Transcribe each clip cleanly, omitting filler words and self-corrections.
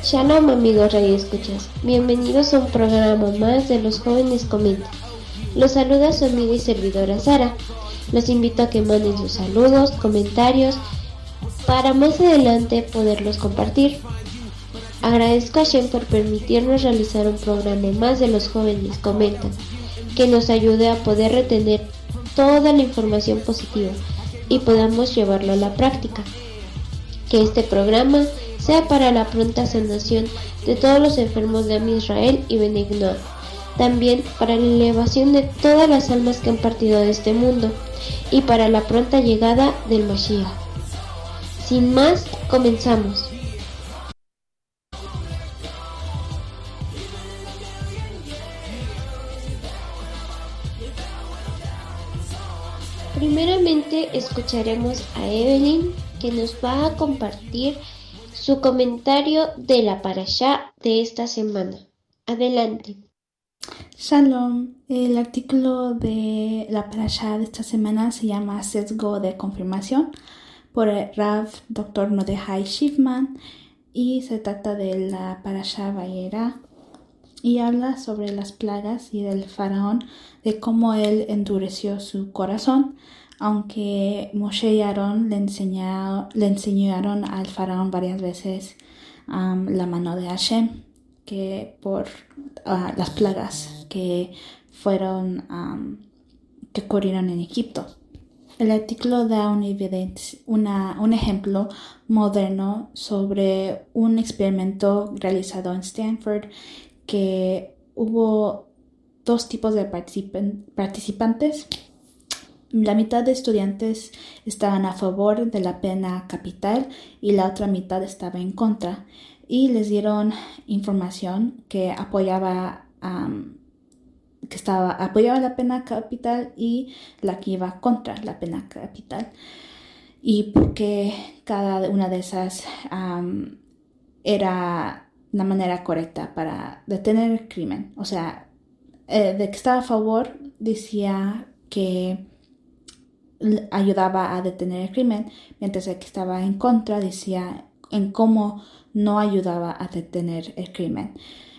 Shalom amigos radioescuchas, bienvenidos a un programa más de Los Jóvenes Comentan. Los saluda su amiga y servidora Sara. Los invito a que manden sus saludos, comentarios, para más adelante poderlos compartir. Agradezco a Shem por permitirnos realizar un programa más de Los Jóvenes Comentan, que nos ayude a poder retener toda la información positiva y podamos llevarlo a la práctica. Que este programa sea para la pronta sanación de todos los enfermos de Am Israel y Bnei Noach, también para la elevación de todas las almas que han partido de este mundo y para la pronta llegada del Mashiach. Sin más, comenzamos. Primeramente escucharemos a Evelyn, que nos va a compartir su comentario de la parashá de esta semana. Adelante. Shalom, el artículo de la parashá de esta semana se llama Sesgo de confirmación por el Rav Dr. Mordechai Shivman y se trata de la parashá Vayera y habla sobre las plagas y del faraón, de cómo él endureció su corazón, aunque Moshe y Aarón le enseñaron al faraón varias veces la mano de Hashem, que por las plagas que que ocurrieron en Egipto. El artículo da un ejemplo moderno sobre un experimento realizado en Stanford, que hubo dos tipos de participantes. La mitad de estudiantes estaban a favor de la pena capital y la otra mitad estaba en contra, y les dieron información que apoyaba la pena capital y la que iba contra la pena capital, y porque cada una de esas era una manera correcta para detener el crimen. O sea, de que estaba a favor decía que ayudaba a detener el crimen, mientras el que estaba en contra decía en cómo no ayudaba a detener el crimen.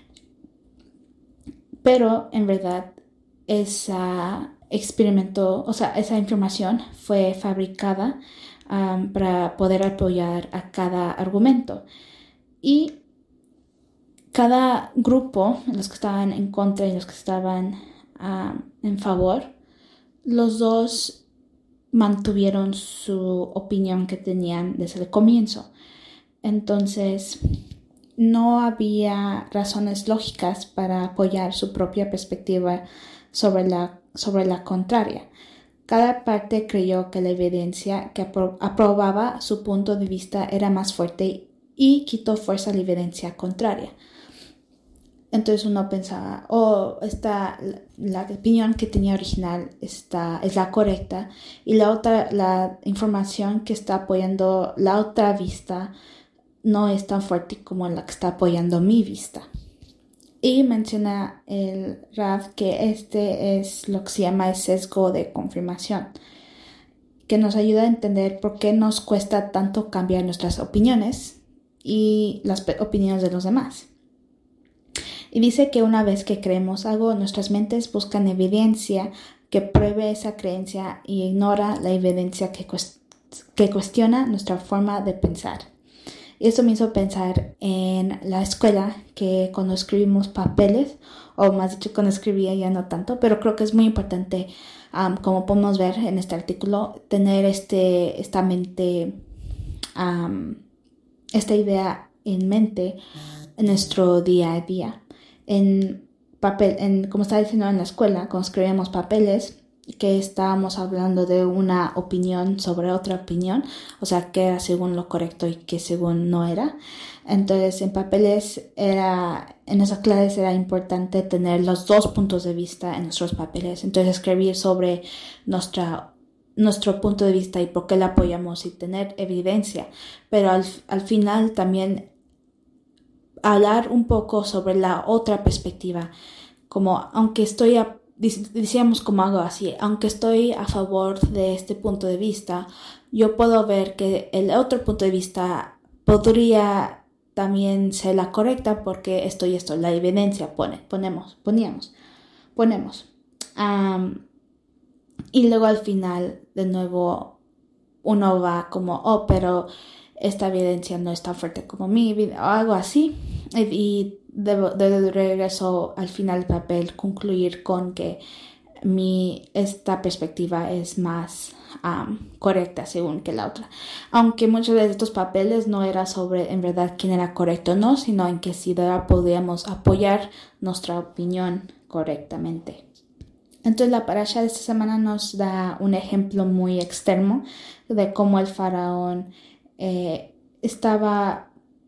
Pero en verdad esa información fue fabricada para poder apoyar a cada argumento, y cada grupo, los que estaban en contra y los que estaban en favor, los dos mantuvieron su opinión que tenían desde el comienzo. Entonces, no había razones lógicas para apoyar su propia perspectiva sobre la contraria. Cada parte creyó que la evidencia que aprobaba su punto de vista era más fuerte y quitó fuerza a la evidencia contraria. Entonces uno pensaba, la opinión que tenía original es la correcta, y la información que está apoyando la otra vista no es tan fuerte como la que está apoyando mi vista. Y menciona el Rav que este es lo que se llama el sesgo de confirmación, que nos ayuda a entender por qué nos cuesta tanto cambiar nuestras opiniones y las opiniones de los demás. Y dice que una vez que creemos algo, nuestras mentes buscan evidencia que pruebe esa creencia y ignora la evidencia que cuestiona nuestra forma de pensar. Y eso me hizo pensar en la escuela, que cuando escribimos papeles, o más dicho cuando escribía ya no tanto, pero creo que es muy importante, como podemos ver en este artículo, tener esta idea en mente en nuestro día a día. Como estaba diciendo en la escuela, cuando escribíamos papeles, que estábamos hablando de una opinión sobre otra opinión, o sea, que era según lo correcto y que según no era. Entonces, en esas clases era importante tener los dos puntos de vista en nuestros papeles. Entonces, escribir sobre nuestro punto de vista y por qué lo apoyamos y tener evidencia. Pero al final también hablar un poco sobre la otra perspectiva, como decíamos como algo así, aunque estoy a favor de este punto de vista, yo puedo ver que el otro punto de vista podría también ser la correcta porque esto y esto, la evidencia ponemos. Y luego al final, de nuevo, uno va como, pero esta evidencia no es tan fuerte como mi evidencia, o algo así. Y de regreso al final del papel concluir con que esta perspectiva es más correcta según que la otra. Aunque muchos de estos papeles no era sobre en verdad quién era correcto o no, sino en que si podíamos apoyar nuestra opinión correctamente. Entonces la parasha de esta semana nos da un ejemplo muy extremo de cómo el faraón estaba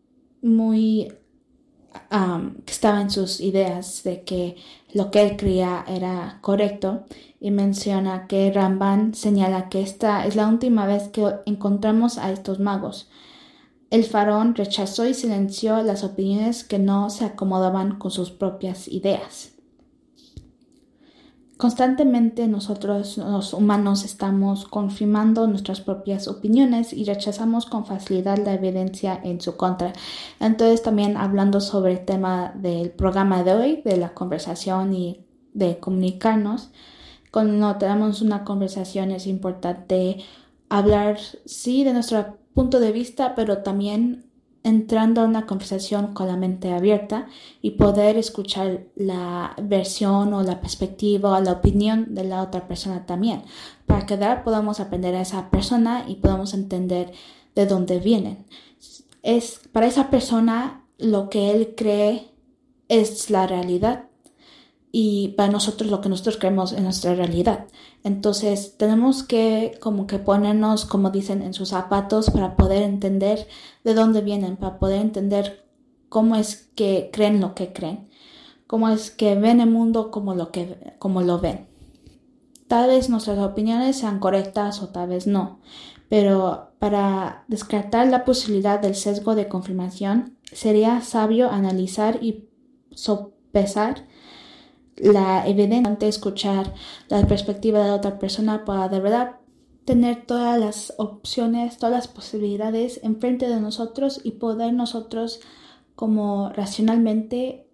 en sus ideas de que lo que él creía era correcto, y menciona que Ramban señala que esta es la última vez que encontramos a estos magos. El faraón rechazó y silenció las opiniones que no se acomodaban con sus propias ideas. Constantemente nosotros, los humanos, estamos confirmando nuestras propias opiniones y rechazamos con facilidad la evidencia en su contra. Entonces, también hablando sobre el tema del programa de hoy, de la conversación y de comunicarnos, cuando tenemos una conversación es importante hablar, sí, de nuestro punto de vista, pero también entrando a una conversación con la mente abierta y poder escuchar la versión o la perspectiva o la opinión de la otra persona también, para que podamos aprender a esa persona y podamos entender de dónde vienen. Para esa persona lo que él cree es la realidad, y para nosotros lo que nosotros creemos es nuestra realidad. Entonces tenemos que como que ponernos, como dicen, en sus zapatos para poder entender de dónde vienen, para poder entender cómo es que creen lo que creen, cómo es que ven el mundo como lo ven. Tal vez nuestras opiniones sean correctas o tal vez no, pero para descartar la posibilidad del sesgo de confirmación sería sabio analizar y sopesar la evidencia, escuchar la perspectiva de la otra persona para de verdad tener todas las opciones, todas las posibilidades enfrente de nosotros y poder nosotros como racionalmente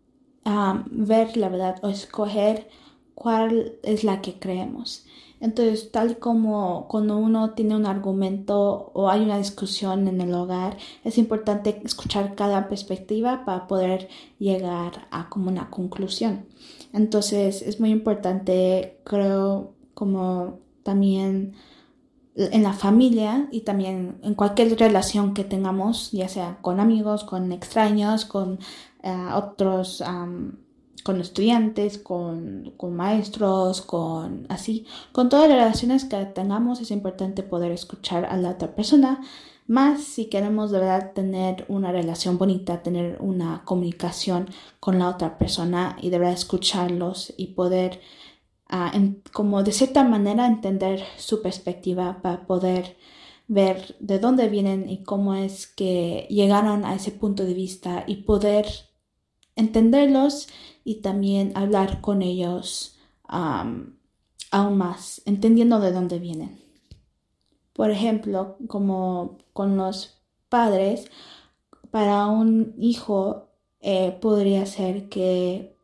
ver la verdad o escoger cuál es la que creemos. Entonces, tal como cuando uno tiene un argumento o hay una discusión en el hogar, es importante escuchar cada perspectiva para poder llegar a como una conclusión. Entonces, es muy importante, creo, como también en la familia y también en cualquier relación que tengamos, ya sea con amigos, con extraños, con otros con estudiantes, con maestros, con todas las relaciones que tengamos. Es importante poder escuchar a la otra persona, más si queremos de verdad tener una relación bonita, tener una comunicación con la otra persona y de verdad escucharlos y poder como de cierta manera entender su perspectiva para poder ver de dónde vienen y cómo es que llegaron a ese punto de vista y poder entenderlos y también hablar con ellos aún más, entendiendo de dónde vienen. Por ejemplo, como con los padres, para un hijo podría ser que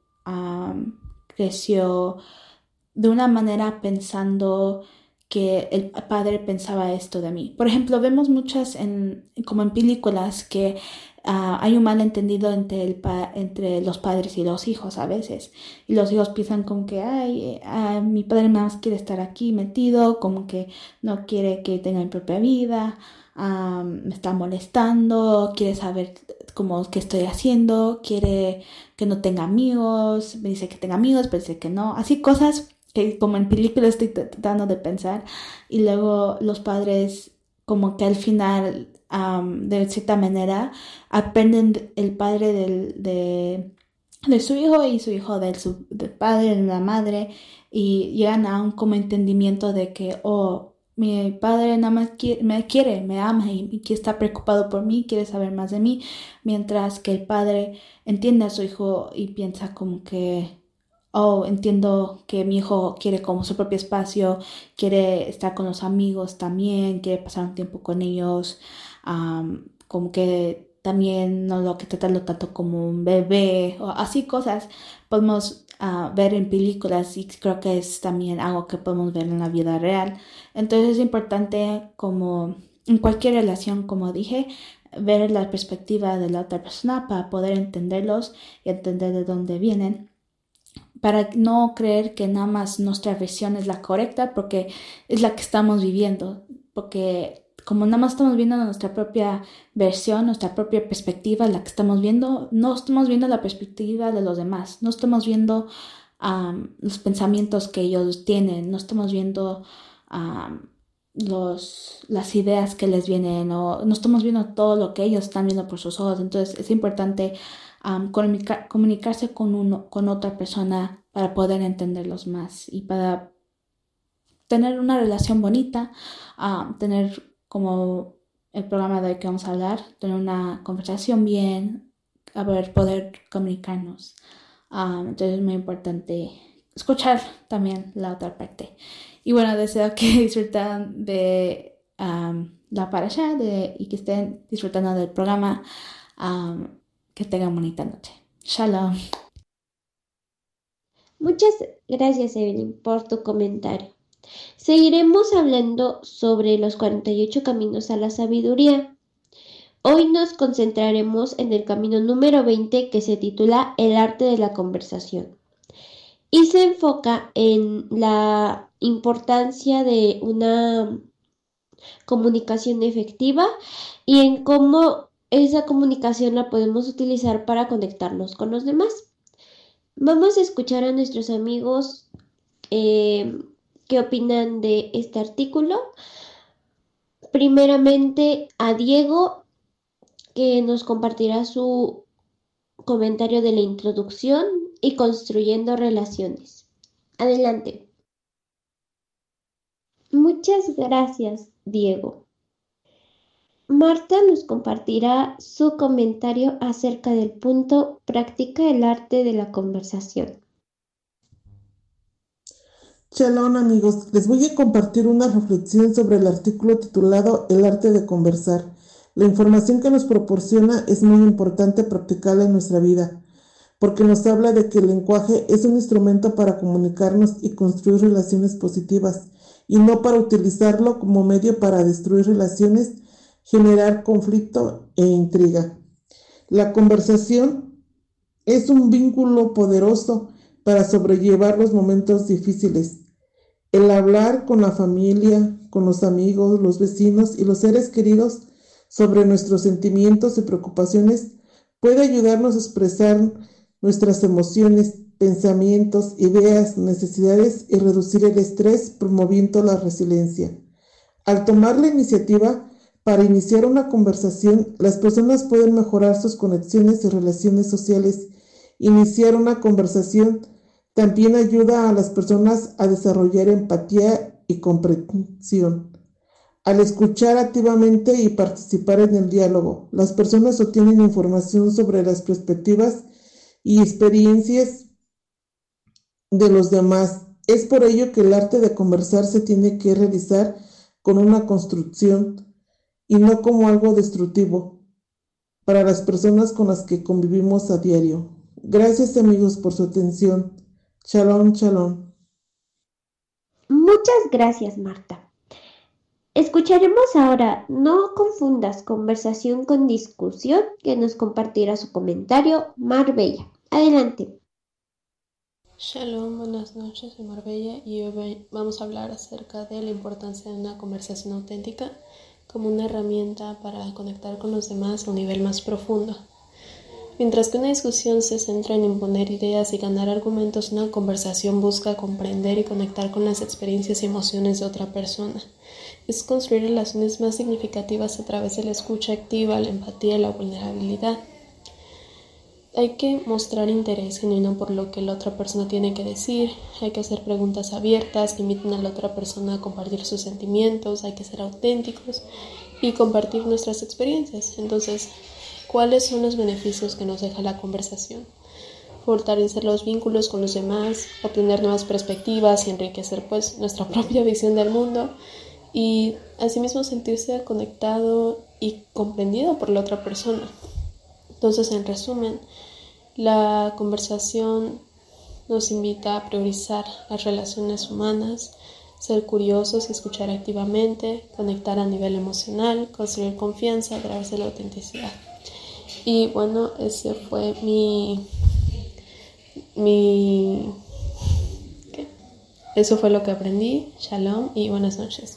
creció de una manera pensando que el padre pensaba esto de mí. Por ejemplo, vemos muchas como en películas que hay un malentendido entre los padres y los hijos a veces. Y los hijos piensan como que mi padre nada más quiere estar aquí metido, como que no quiere que tenga mi propia vida, me está molestando, quiere saber qué estoy haciendo, quiere que no tenga amigos, me dice que tenga amigos, pero dice que no. Así cosas que como en películas estoy tratando de pensar, y luego los padres como que al final de cierta manera aprenden el padre de su hijo y su hijo del padre, de la madre, y llegan a un como entendimiento de que mi padre nada más me quiere, me ama y que está preocupado por mí, quiere saber más de mí, mientras que el padre entiende a su hijo y piensa como que entiendo que mi hijo quiere como su propio espacio, quiere estar con los amigos también, quiere pasar un tiempo con ellos, como que también no lo que tratarlo tanto como un bebé o así cosas podemos ver en películas, y creo que es también algo que podemos ver en la vida real. Entonces es importante, como en cualquier relación, como dije, ver la perspectiva de la otra persona para poder entenderlos y entender de dónde vienen, para no creer que nada más nuestra versión es la correcta porque es la que estamos viviendo, porque como nada más estamos viendo nuestra propia versión, nuestra propia perspectiva, la que estamos viendo, no estamos viendo la perspectiva de los demás, no estamos viendo los pensamientos que ellos tienen, no estamos viendo las ideas que les vienen, o no estamos viendo todo lo que ellos están viendo por sus ojos. Entonces es importante comunicarse con otra persona para poder entenderlos más y para tener una relación bonita, tener como el programa de hoy que vamos a hablar, tener una conversación bien, poder comunicarnos. Entonces es muy importante escuchar también la otra parte. Y bueno, deseo que disfruten de la parasha y que estén disfrutando del programa. Que tengan bonita noche. Shalom. Muchas gracias, Evelyn, por tu comentario. Seguiremos hablando sobre los 48 caminos a la sabiduría. Hoy nos concentraremos en el camino número 20, que se titula El arte de la conversación, y se enfoca en la importancia de una comunicación efectiva y en cómo esa comunicación la podemos utilizar para conectarnos con los demás. Vamos a escuchar a nuestros amigos qué opinan de este artículo. Primeramente a Diego, que nos compartirá su comentario de la introducción y construyendo relaciones. Adelante. Muchas gracias, Diego. Marta nos compartirá su comentario acerca del punto Practica el arte de la conversación. Shalom amigos, les voy a compartir una reflexión sobre el artículo titulado El arte de conversar. La información que nos proporciona es muy importante practicarla en nuestra vida, porque nos habla de que el lenguaje es un instrumento para comunicarnos y construir relaciones positivas, y no para utilizarlo como medio para destruir relaciones, generar conflicto e intriga. La conversación es un vínculo poderoso para sobrellevar los momentos difíciles. El hablar con la familia, con los amigos, los vecinos y los seres queridos sobre nuestros sentimientos y preocupaciones puede ayudarnos a expresar nuestras emociones, pensamientos, ideas, necesidades y reducir el estrés, promoviendo la resiliencia. Al tomar la iniciativa para iniciar una conversación, las personas pueden mejorar sus conexiones y relaciones sociales. Iniciar una conversación también ayuda a las personas a desarrollar empatía y comprensión. Al escuchar activamente y participar en el diálogo, las personas obtienen información sobre las perspectivas y experiencias de los demás. Es por ello que el arte de conversar se tiene que realizar con una construcción y no como algo destructivo para las personas con las que convivimos a diario. Gracias amigos por su atención. Shalom, shalom. Muchas gracias, Marta. Escucharemos ahora No confundas conversación con discusión, que nos compartirá su comentario Marbella. Adelante. Shalom, buenas noches, soy Marbella y hoy vamos a hablar acerca de la importancia de una conversación auténtica como una herramienta para conectar con los demás a un nivel más profundo. Mientras que una discusión se centra en imponer ideas y ganar argumentos, una conversación busca comprender y conectar con las experiencias y emociones de otra persona. Es construir relaciones más significativas a través de la escucha activa, la empatía y la vulnerabilidad. Hay que mostrar interés genuino por lo que la otra persona tiene que decir, hay que hacer preguntas abiertas que inviten a la otra persona a compartir sus sentimientos, hay que ser auténticos y compartir nuestras experiencias. Entonces, ¿cuáles son los beneficios que nos deja la conversación? Fortalecer los vínculos con los demás, obtener nuevas perspectivas y enriquecer nuestra propia visión del mundo y asimismo sentirse conectado y comprendido por la otra persona. Entonces, en resumen, la conversación nos invita a priorizar las relaciones humanas, ser curiosos y escuchar activamente, conectar a nivel emocional, construir confianza a través de la autenticidad. Y bueno, ese fue Eso fue lo que aprendí. Shalom y buenas noches.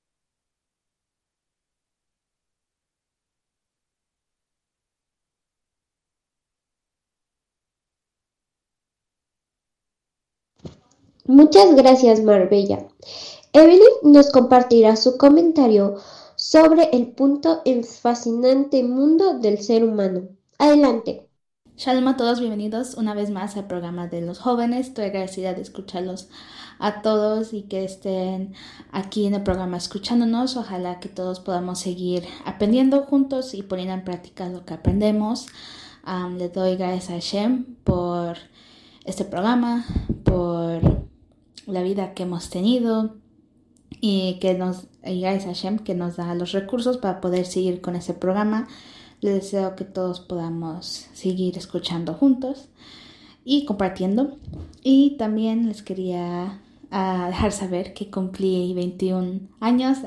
Muchas gracias, Marbella. Evelyn nos compartirá su comentario sobre el punto el fascinante mundo del ser humano. Adelante. Shalom a todos, bienvenidos una vez más al programa de los jóvenes. Estoy agradecida de escucharlos a todos y que estén aquí en el programa escuchándonos. Ojalá que todos podamos seguir aprendiendo juntos y poniendo en práctica lo que aprendemos. Le doy gracias a Hashem por este programa, por la vida que hemos tenido y gracias a Hashem que nos da los recursos para poder seguir con este programa. Les deseo que todos podamos seguir escuchando juntos y compartiendo. Y también les quería dejar saber que cumplí 21 años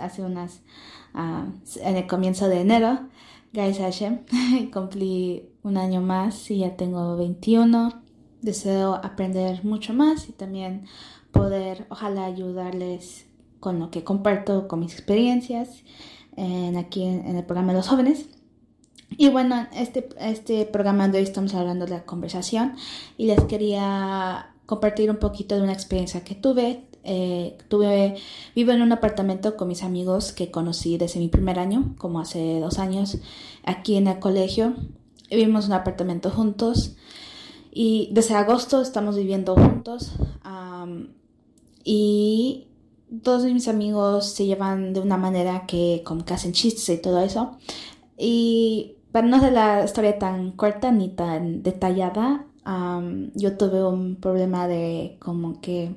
en el comienzo de enero. Gracias a Hashem, cumplí un año más y ya tengo 21. Deseo aprender mucho más y también poder, ojalá, ayudarles con lo que comparto, con mis experiencias aquí en el programa de los jóvenes. Y bueno, este programa de hoy estamos hablando de la conversación y les quería compartir un poquito de una experiencia que tuve. Vivo en un apartamento con mis amigos que conocí desde mi primer año, como hace 2 años, aquí en el colegio. Vivimos en un apartamento juntos y desde agosto estamos viviendo juntos. Y todos mis amigos se llevan de una manera que como que hacen chistes y todo eso. Y para no hacer la historia tan corta ni tan detallada, yo tuve un problema de como que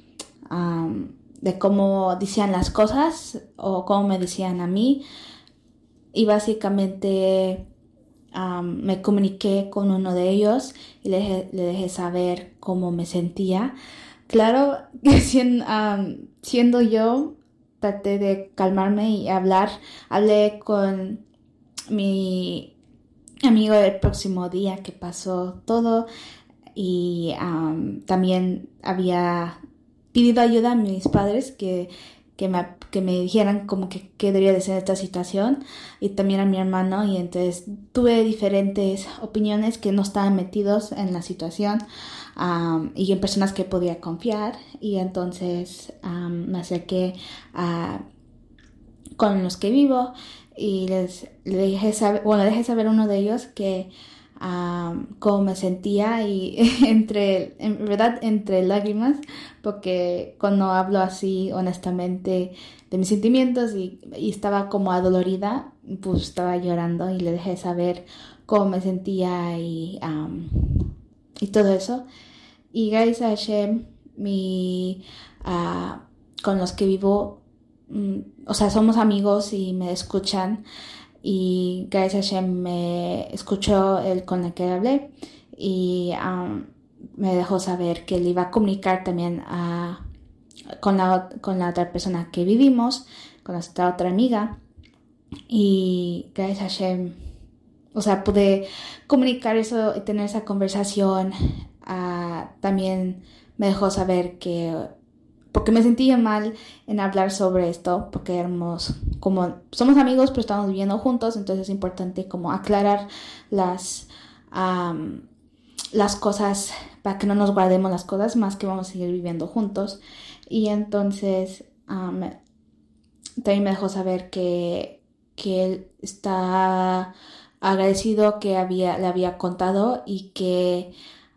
de cómo decían las cosas o cómo me decían a mí, y básicamente me comuniqué con uno de ellos y le dejé saber cómo me sentía. Claro que siendo yo, traté de calmarme y hablé con mi amigo el próximo día que pasó todo y también había pedido ayuda a mis padres que me dijeran como que qué debería de ser esta situación, y también a mi hermano, y entonces tuve diferentes opiniones que no estaban metidos en la situación y en personas que podía confiar, y entonces me acerqué con los que vivo y le dejé saber a uno de ellos que cómo me sentía, y en verdad entre lágrimas, porque cuando hablo así honestamente de mis sentimientos y estaba como adolorida, pues estaba llorando, y le dejé saber cómo me sentía y todo eso. Y gracias a Hashem, con los que vivo, o sea, somos amigos y me escuchan, y gracias a Hashem me escuchó el con el que hablé y me dejó saber que le iba a comunicar también con la otra persona que vivimos, con esta otra amiga, y gracias a Hashem, o sea, pude comunicar eso y tener esa conversación. También me dejó saber porque me sentía mal en hablar sobre esto, porque somos amigos pero estamos viviendo juntos, entonces es importante como aclarar las cosas para que no nos guardemos las cosas, más que vamos a seguir viviendo juntos. Y entonces también me dejó saber que él está agradecido que le había contado, y que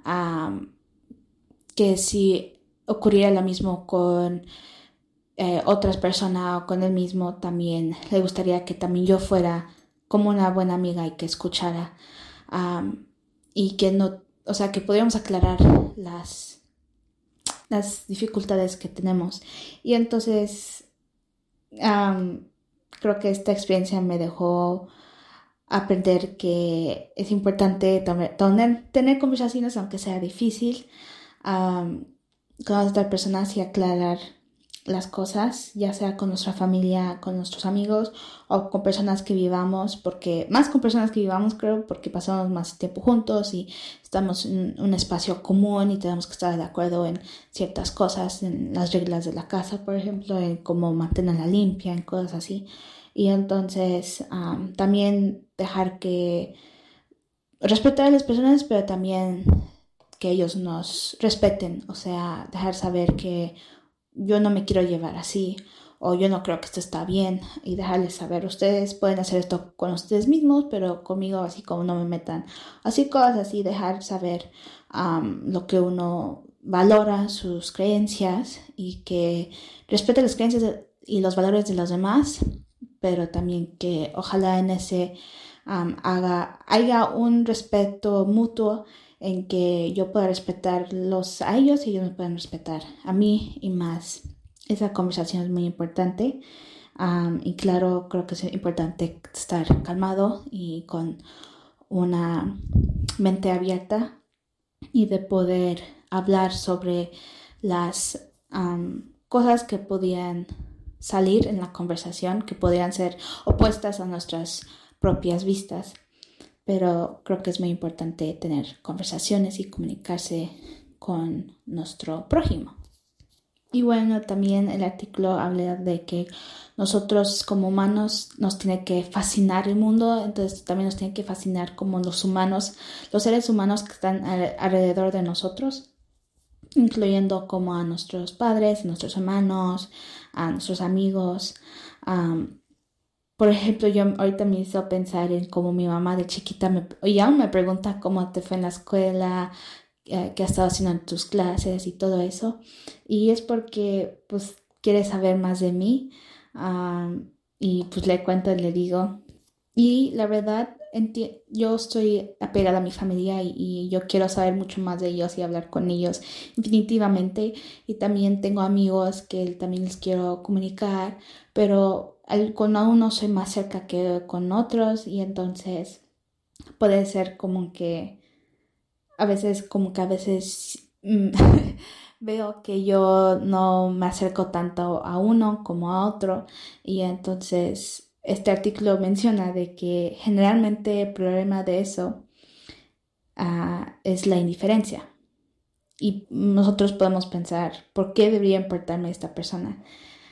si ocurriera lo mismo con otras personas o con él mismo, también le gustaría que también yo fuera como una buena amiga y que escuchara, y que no, o sea, que podríamos aclarar las dificultades que tenemos. Y entonces creo que esta experiencia me dejó aprender que es importante tener conversaciones aunque sea difícil con otras personas y aclarar las cosas, ya sea con nuestra familia, con nuestros amigos o con personas que vivamos, porque más con personas que vivamos creo, porque pasamos más tiempo juntos y estamos en un espacio común y tenemos que estar de acuerdo en ciertas cosas, en las reglas de la casa, por ejemplo, en cómo mantenerla limpia, en cosas así. Y entonces también dejar que respetar a las personas, pero también que ellos nos respeten, o sea, dejar saber que yo no me quiero llevar así, o yo no creo que esto está bien, y dejarles saber, ustedes pueden hacer esto con ustedes mismos, pero conmigo así como no me metan, así cosas así, dejar saber lo que uno valora, sus creencias, y que respete las creencias y los valores de los demás, pero también que ojalá en ese haya un respeto mutuo en que yo pueda respetarlos a ellos y ellos me puedan respetar a mí y más. Esa conversación es muy importante y claro, creo que es importante estar calmado y con una mente abierta y de poder hablar sobre las cosas que podían salir en la conversación, que podrían ser opuestas a nuestras propias vistas. Pero creo que es muy importante tener conversaciones y comunicarse con nuestro prójimo. Y bueno, también el artículo habla de que nosotros como humanos nos tiene que fascinar el mundo, entonces también nos tiene que fascinar como los humanos, los seres humanos que están alrededor de nosotros, incluyendo como a nuestros padres, a nuestros hermanos, a nuestros amigos. Por ejemplo, yo ahorita me hizo pensar en cómo mi mamá de chiquita y aún me pregunta cómo te fue en la escuela, qué has estado haciendo en tus clases y todo eso. Y es porque pues quiere saber más de mí y pues le cuento y le digo. Y la verdad, yo estoy apegada a mi familia y yo quiero saber mucho más de ellos y hablar con ellos infinitivamente. Y también tengo amigos que también les quiero comunicar, pero con uno soy más cerca que con otros y entonces puede ser como que a veces veo que yo no me acerco tanto a uno como a otro y entonces este artículo menciona de que generalmente el problema de eso es la indiferencia y nosotros podemos pensar ¿por qué debería importarme esta persona?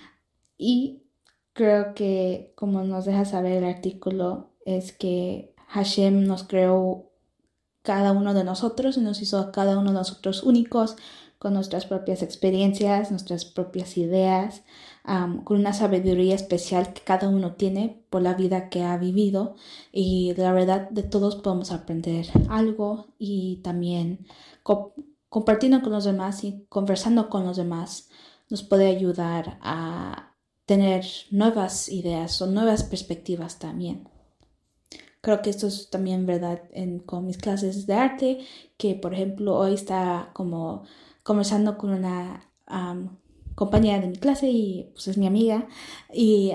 Y creo que como nos deja saber el artículo es que Hashem nos creó cada uno de nosotros y nos hizo a cada uno de nosotros únicos con nuestras propias experiencias, nuestras propias ideas, con una sabiduría especial que cada uno tiene por la vida que ha vivido y la verdad de todos podemos aprender algo y también compartiendo con los demás y conversando con los demás nos puede ayudar a tener nuevas ideas o nuevas perspectivas también. Creo que esto es también verdad con mis clases de arte, que por ejemplo hoy está como conversando con una compañera de mi clase y pues es mi amiga y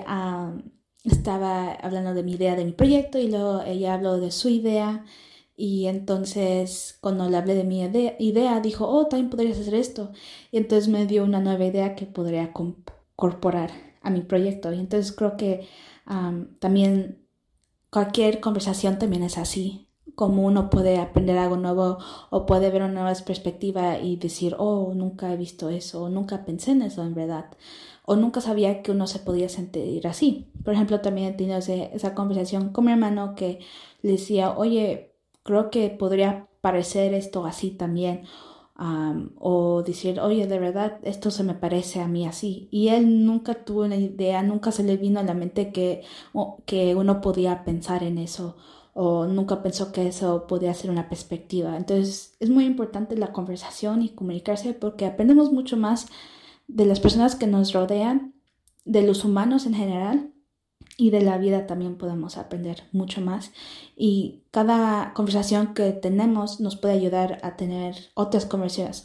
estaba hablando de mi idea de mi proyecto y luego ella habló de su idea y entonces cuando le hablé de mi idea dijo, oh, también podrías hacer esto y entonces me dio una nueva idea que podría incorporar a mi proyecto y entonces creo que también cualquier conversación también es así, como uno puede aprender algo nuevo o puede ver una nueva perspectiva y decir, oh, nunca he visto eso, o nunca pensé en eso en verdad, o nunca sabía que uno se podía sentir así. Por ejemplo, también he tenido esa conversación con mi hermano que le decía, oye, creo que podría parecer esto así también, o decir, oye, de verdad, esto se me parece a mí así. Y él nunca tuvo una idea, nunca se le vino a la mente que uno podía pensar en eso, o nunca pensó que eso podía ser una perspectiva. Entonces, es muy importante la conversación y comunicarse porque aprendemos mucho más de las personas que nos rodean, de los humanos en general, y de la vida también podemos aprender mucho más y cada conversación que tenemos nos puede ayudar a tener otras conversaciones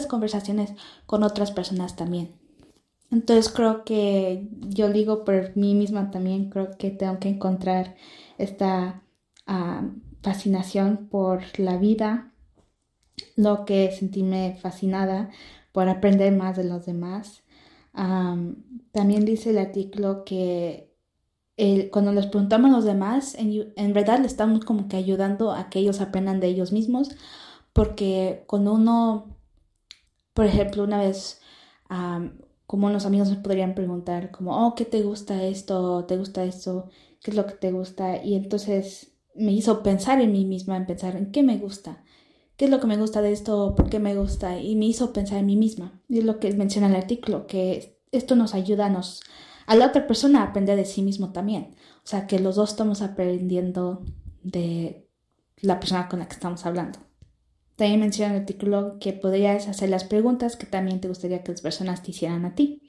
con otras personas también. Entonces creo que yo digo por mí misma también, creo que tengo que encontrar esta fascinación por la vida, lo que sentirme fascinada por aprender más de los demás. También dice el artículo que cuando les preguntamos a los demás, en verdad le estamos como que ayudando a que ellos aprendan de ellos mismos, porque cuando uno, por ejemplo, una vez, como unos amigos me podrían preguntar como, oh, ¿qué te gusta esto? ¿Te gusta esto? ¿Qué es lo que te gusta? Y entonces me hizo pensar en mí misma, en pensar en qué me gusta. ¿Qué es lo que me gusta de esto? ¿Por qué me gusta? Y me hizo pensar en mí misma. Y es lo que menciona el artículo, que esto nos ayuda a la otra persona a aprender de sí mismo también. O sea, que los dos estamos aprendiendo de la persona con la que estamos hablando. También menciona el artículo que podrías hacer las preguntas que también te gustaría que las personas te hicieran a ti.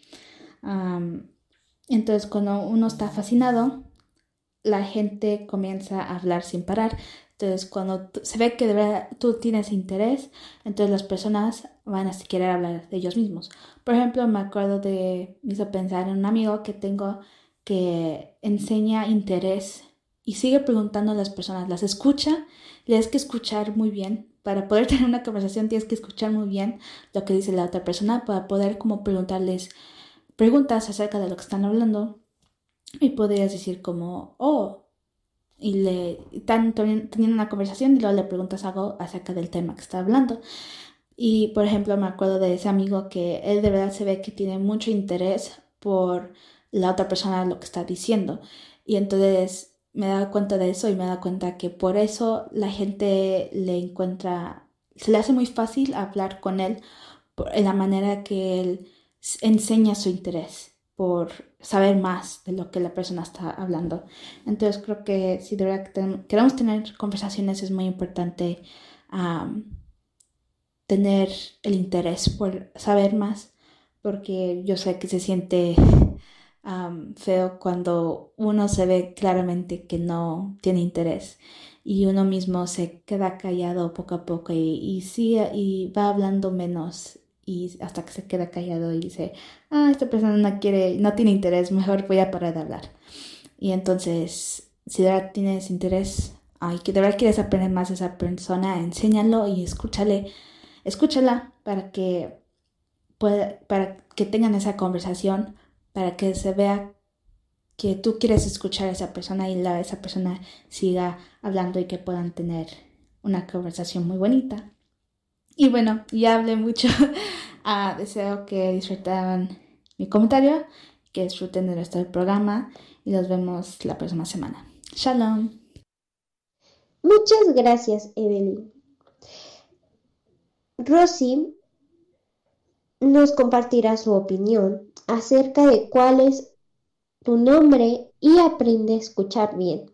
Entonces, cuando uno está fascinado, la gente comienza a hablar sin parar. Entonces, cuando se ve que de verdad tú tienes interés, entonces las personas van a querer hablar de ellos mismos. Por ejemplo, me hizo pensar en un amigo que tengo que enseña interés y sigue preguntando a las personas, las escucha, tienes que escuchar muy bien. Para poder tener una conversación tienes que escuchar muy bien lo que dice la otra persona para poder como preguntarles preguntas acerca de lo que están hablando. Y podrías decir como, oh, y están teniendo una conversación y luego le preguntas algo acerca del tema que está hablando. Y, por ejemplo, me acuerdo de ese amigo que él de verdad se ve que tiene mucho interés por la otra persona, lo que está diciendo. Y entonces me da cuenta de eso y me da cuenta que por eso la gente se le hace muy fácil hablar con él en la manera que él enseña su interés por saber más de lo que la persona está hablando. Entonces creo que si de verdad queremos tener conversaciones es muy importante tener el interés por saber más, porque yo sé que se siente feo cuando uno se ve claramente que no tiene interés y uno mismo se queda callado poco a poco y va hablando menos y hasta que se queda callado y dice, esta persona no tiene interés, mejor voy a parar de hablar. Y entonces, si de verdad tienes interés y que de verdad quieres aprender más de esa persona, enséñalo y escúchala para que tengan esa conversación, para que se vea que tú quieres escuchar a esa persona y esa persona siga hablando y que puedan tener una conversación muy bonita. Y bueno, ya hablé mucho. Deseo que disfrutaran mi comentario, que disfruten de nuestro programa y nos vemos la próxima semana. Shalom. Muchas gracias, Evelyn. Rosy nos compartirá su opinión acerca de cuál es tu nombre y aprende a escuchar bien.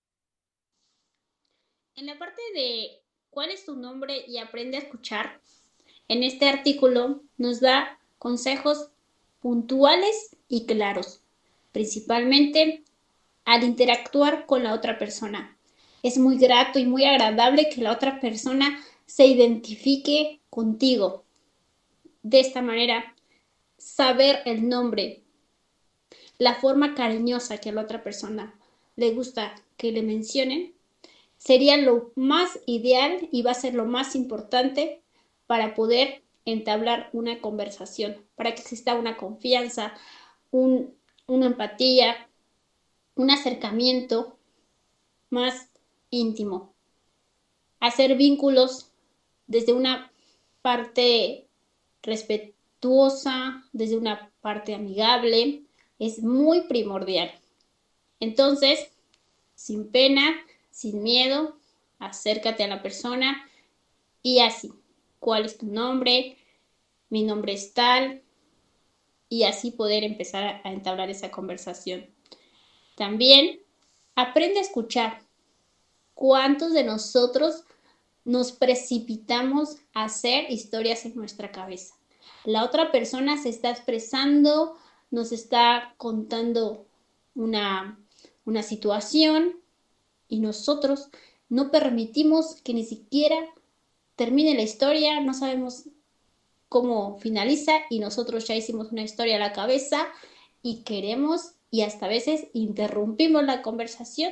En la parte de cuál es tu nombre y aprende a escuchar, en este artículo nos da consejos puntuales y claros, principalmente al interactuar con la otra persona. Es muy grato y muy agradable que la otra persona se identifique contigo. De esta manera, saber el nombre, la forma cariñosa que a la otra persona le gusta que le mencionen, sería lo más ideal y va a ser lo más importante para poder entablar una conversación, para que exista una confianza, una empatía, un acercamiento más íntimo. Hacer vínculos desde una parte respetuosa, desde una parte amigable, es muy primordial. Entonces, sin pena, sin miedo, acércate a la persona y así, ¿cuál es tu nombre? Mi nombre es tal, y así poder empezar a entablar esa conversación. También aprende a escuchar. ¿Cuántos de nosotros nos precipitamos a hacer historias en nuestra cabeza? La otra persona se está expresando, nos está contando una situación y nosotros no permitimos que ni siquiera termine la historia, no sabemos cómo finaliza y nosotros ya hicimos una historia a la cabeza y queremos y hasta a veces interrumpimos la conversación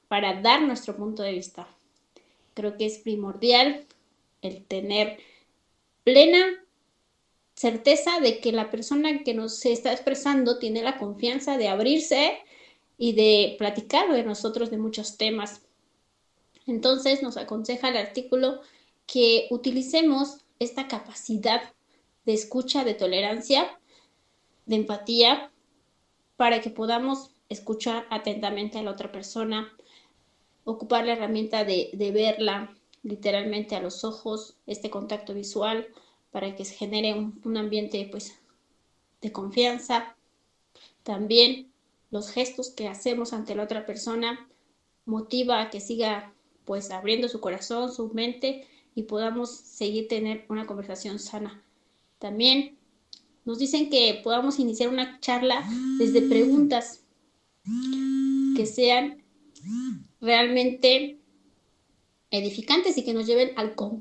para dar nuestro punto de vista. Creo que es primordial el tener plena certeza de que la persona que nos está expresando tiene la confianza de abrirse y de platicar de nosotros de muchos temas. Entonces nos aconseja el artículo que utilicemos esta capacidad de escucha, de tolerancia, de empatía, para que podamos escuchar atentamente a la otra persona, ocupar la herramienta de verla literalmente a los ojos, este contacto visual, para que se genere un ambiente pues de confianza. También los gestos que hacemos ante la otra persona motiva a que siga pues abriendo su corazón, su mente, y podamos seguir tener una conversación sana. También nos dicen que podamos iniciar una charla desde preguntas que sean realmente edificantes y que nos lleven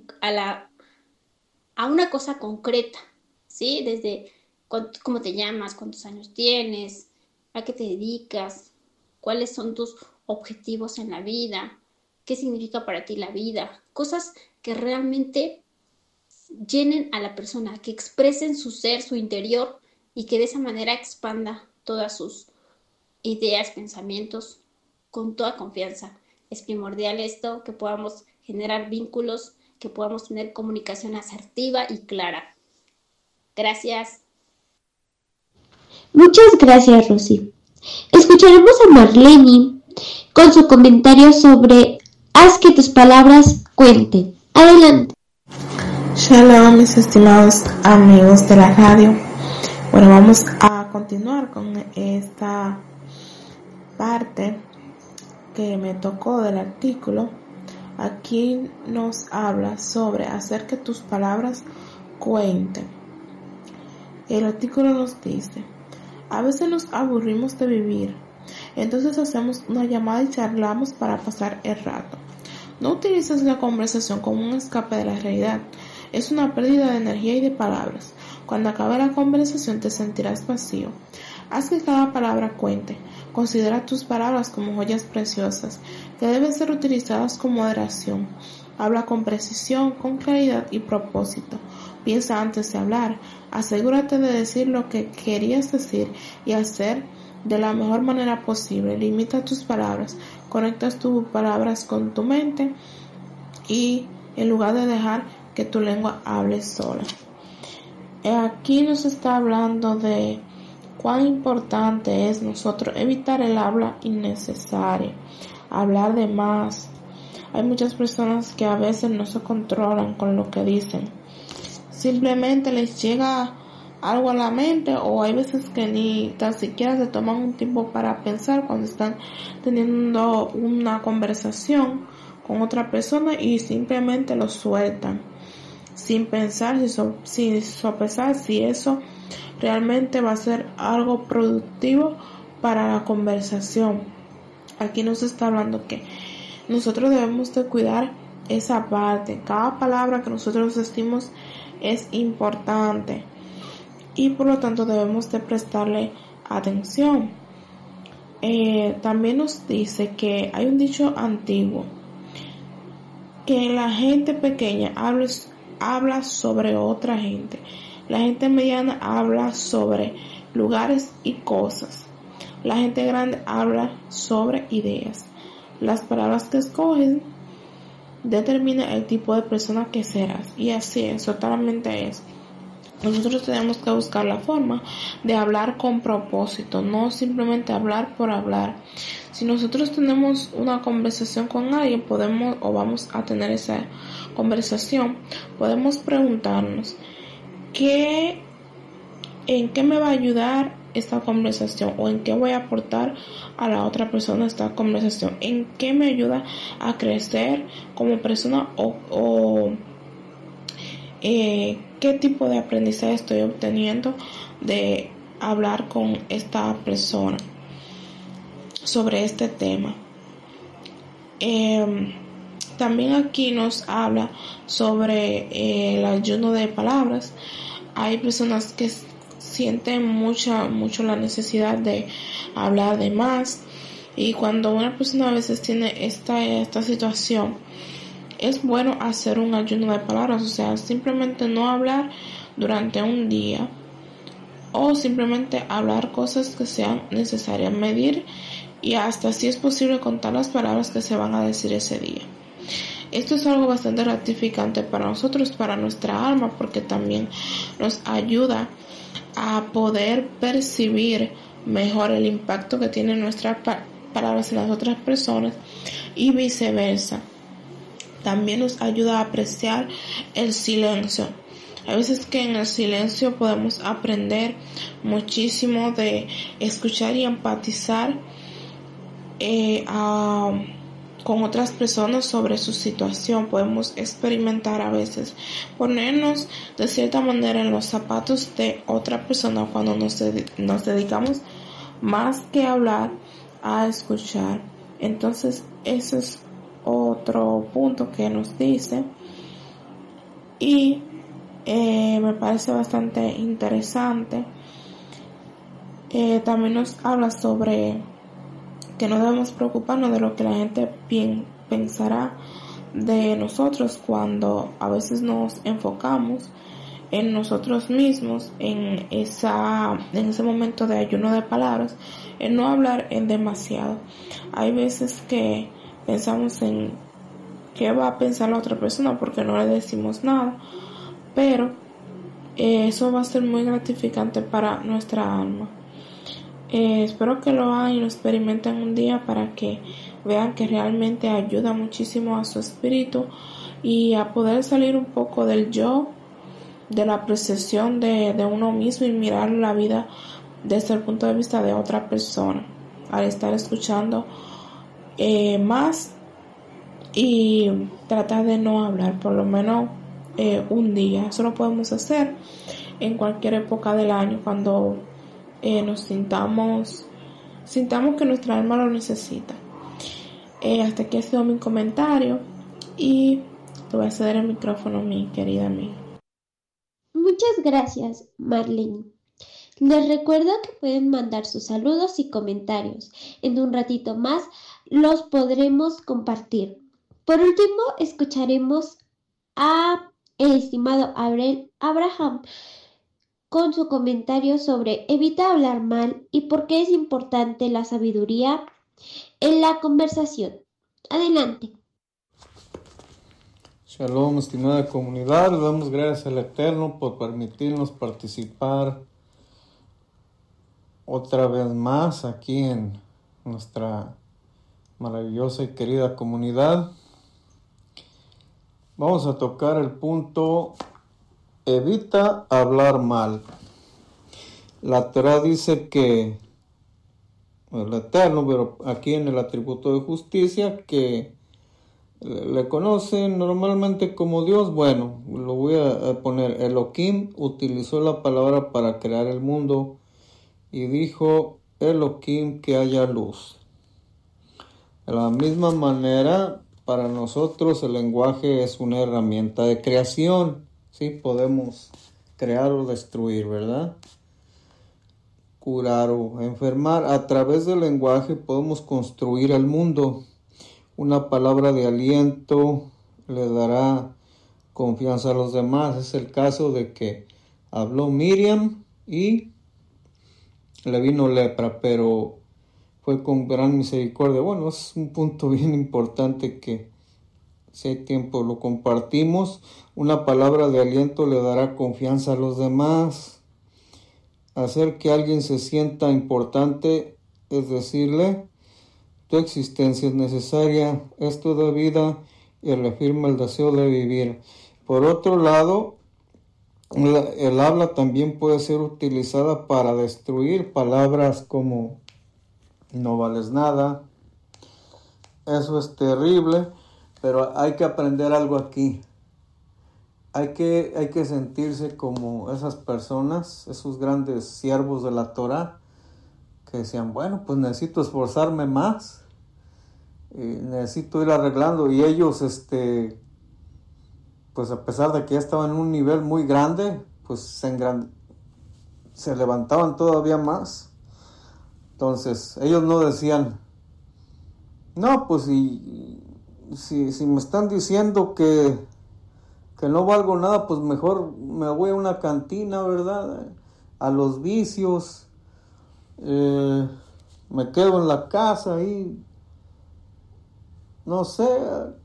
a una cosa concreta, ¿sí? Desde cómo te llamas, cuántos años tienes, a qué te dedicas, cuáles son tus objetivos en la vida, qué significa para ti la vida, cosas que realmente llenen a la persona, que expresen su ser, su interior, y que de esa manera expanda todas sus ideas, pensamientos, con toda confianza. Es primordial esto, que podamos generar vínculos, que podamos tener comunicación asertiva y clara. Gracias. Muchas gracias, Rosy. Escucharemos a Marlene con su comentario sobre haz que tus palabras cuenten. Adelante. Shalom, mis estimados amigos de la radio. Bueno, vamos a continuar con esta parte que me tocó del artículo. Aquí nos habla sobre hacer que tus palabras cuenten. El artículo nos dice: a veces nos aburrimos de vivir, entonces hacemos una llamada y charlamos para pasar el rato. No utilices la conversación como un escape de la realidad. Es una pérdida de energía y de palabras. Cuando acabe la conversación te sentirás vacío. Haz que cada palabra cuente. Considera tus palabras como joyas preciosas que deben ser utilizadas con moderación. Habla con precisión, con claridad y propósito. Piensa antes de hablar. Asegúrate de decir lo que querías decir y hacer de la mejor manera posible. Limita tus palabras. Conectas tus palabras con tu mente y en lugar de dejar que tu lengua hable sola. Aquí nos está hablando de cuán importante es nosotros evitar el habla innecesaria, hablar de más. Hay muchas personas que a veces no se controlan con lo que dicen. Simplemente les llega algo a la mente, o hay veces que ni tan siquiera se toman un tiempo para pensar cuando están teniendo una conversación con otra persona y simplemente lo sueltan sin pensar, sin sopesar si eso realmente va a ser algo productivo para la conversación. Aquí nos está hablando que nosotros debemos de cuidar esa parte. Cada palabra que nosotros decimos es importante y por lo tanto debemos de prestarle atención. También nos dice que hay un dicho antiguo, que la gente pequeña habla sobre otra gente. La gente mediana habla sobre lugares y cosas. La gente grande habla sobre ideas. Las palabras que escogen determinan el tipo de persona que serás. Y así es, totalmente es. Nosotros tenemos que buscar la forma de hablar con propósito, no simplemente hablar por hablar. Si nosotros tenemos una conversación con alguien, podemos o vamos a tener esa conversación, podemos preguntarnos en qué me va a ayudar esta conversación, o en qué voy a aportar a la otra persona esta conversación, en qué me ayuda a crecer como persona, o qué tipo de aprendizaje estoy obteniendo de hablar con esta persona sobre este tema. También aquí nos habla sobre el ayuno de palabras. Hay personas que sienten mucho la necesidad de hablar de más, Y cuando una persona a veces tiene esta situación, es bueno hacer un ayuno de palabras, o sea, simplemente no hablar durante un día, o simplemente hablar cosas que sean necesarias, medir y hasta si es posible contar las palabras que se van a decir ese día. Esto es algo bastante gratificante para nosotros, para nuestra alma, porque también nos ayuda a poder percibir mejor el impacto que tienen nuestras palabras en las otras personas y viceversa. También nos ayuda a apreciar el silencio. Hay veces que en el silencio podemos aprender muchísimo de escuchar y empatizar con otras personas sobre su situación. Podemos experimentar a veces, ponernos de cierta manera en los zapatos de otra persona cuando nos dedicamos más que hablar a escuchar. Entonces ese es otro punto que nos dice y me parece bastante interesante. También nos habla sobre que no debemos preocuparnos de lo que la gente pensará de nosotros cuando a veces nos enfocamos en nosotros mismos, en ese momento de ayuno de palabras, en no hablar en demasiado. Hay veces que pensamos en qué va a pensar la otra persona porque no le decimos nada, pero eso va a ser muy gratificante para nuestra alma. Espero que lo hagan y lo experimenten un día para que vean que realmente ayuda muchísimo a su espíritu y a poder salir un poco del yo, de la percepción de uno mismo y mirar la vida desde el punto de vista de otra persona, al estar escuchando más y tratar de no hablar por lo menos un día. Eso lo podemos hacer en cualquier época del año cuando nos sintamos que nuestra alma lo necesita. Hasta aquí ha sido mi comentario y te voy a ceder el micrófono, mi querida amiga. Muchas gracias, Marlene. Les recuerdo que pueden mandar sus saludos y comentarios. En un ratito más los podremos compartir. Por último, escucharemos a el estimado Abraham con su comentario sobre evita hablar mal y por qué es importante la sabiduría en la conversación. Adelante. Shalom, estimada comunidad. Le damos gracias al Eterno por permitirnos participar otra vez más aquí en nuestra maravillosa y querida comunidad. Vamos a tocar el punto evita hablar mal. La Torah dice que el Eterno, pero aquí en el atributo de justicia, que le conocen normalmente como Dios. Bueno, lo voy a poner. Elohim utilizó la palabra para crear el mundo y dijo Elohim que haya luz. De la misma manera, para nosotros el lenguaje es una herramienta de creación. Sí, podemos crear o destruir, ¿verdad? Curar o enfermar. A través del lenguaje podemos construir el mundo. Una palabra de aliento le dará confianza a los demás. Es el caso de que habló Miriam y le vino lepra, pero fue con gran misericordia. Bueno, es un punto bien importante que si hay tiempo lo compartimos. Una palabra de aliento le dará confianza a los demás. Hacer que alguien se sienta importante es decirle: tu existencia es necesaria, esto da vida y reafirma el deseo de vivir. Por otro lado, el habla también puede ser utilizada para destruir. Palabras como no vales nada, eso es terrible, pero hay que aprender algo aquí. Hay que sentirse como esas personas, esos grandes siervos de la Torah, que decían, bueno, pues necesito esforzarme más, necesito ir arreglando, y ellos, pues a pesar de que ya estaban en un nivel muy grande, pues se levantaban todavía más. Entonces, ellos no decían, No, pues si me están diciendo que no valgo nada, pues mejor me voy a una cantina, ¿verdad? A los vicios, me quedo en la casa y no sé,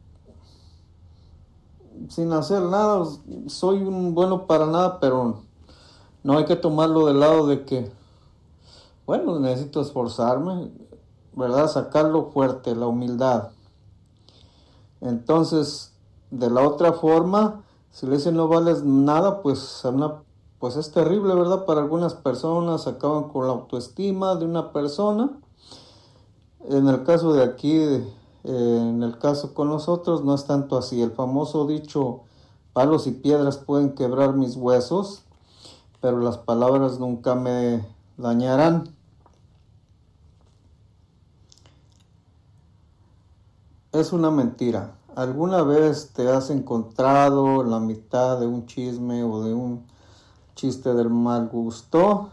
sin hacer nada, soy un bueno para nada, pero no hay que tomarlo del lado de que, bueno, necesito esforzarme, ¿verdad? Sacarlo fuerte, la humildad. Entonces, de la otra forma, si le dicen no vales nada, pues es terrible, ¿verdad? Para algunas personas acaban con la autoestima de una persona. En el caso de aquí, en el caso con nosotros, no es tanto así. El famoso dicho, palos y piedras pueden quebrar mis huesos, pero las palabras nunca me dañarán. Es una mentira. ¿Alguna vez te has encontrado en la mitad de un chisme o de un chiste del mal gusto?